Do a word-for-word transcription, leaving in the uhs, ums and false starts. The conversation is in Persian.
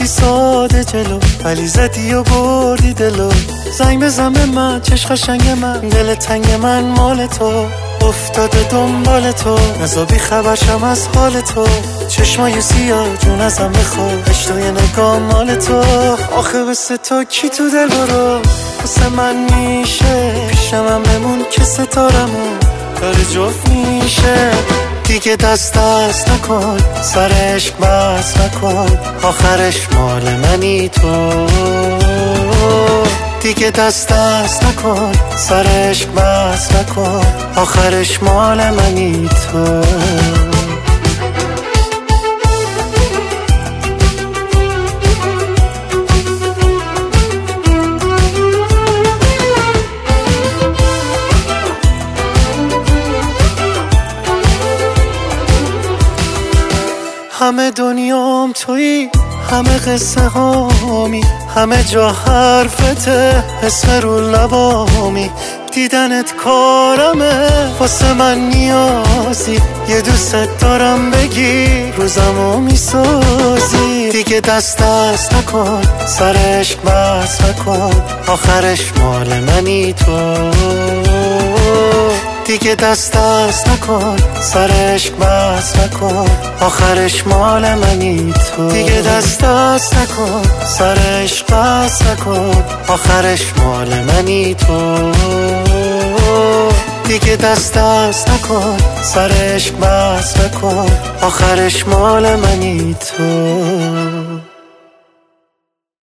رفتی ساده جلو، ولی زدی و بردی دلو. زنگ بزن به من چش قشنگ من، دل تنگ من مال تو، افتاده دنبال تو، نزا بی خبرشم از حال تو. چشمای سیاه جون ازم بخواه، اشتوی نگاه مال تو. آخه بسه تو کی تو دل برو، واسه من میشه پیشم هم بمون که ستارمون داره جفت میشه. دیگه دست دست نکن، سر عشق بس نکن، آخرش مال منی تو. دیگه دست دست نکن، سر عشق بس نکن، آخرش مال منی تو. همه دنیام تویی، همه قصه هامی، همه جا حرفته، اسم رو لبامی. دیدنت کارمه، واسه من نیازی، یه دوست دارم بگی روزمو میسازی. دیگه دست دست نکن، سر عشق بس نکن، آخرش مال منی تو. دیگه دست دست نکن، سر عشق بس نکن، آخرش مال منی تو. دیگه دست دست نکن، سر عشق بس نکن، آخرش مال منی تو. دیگه دست دست نکن، سر عشق بس نکن، آخرش مال منی تو.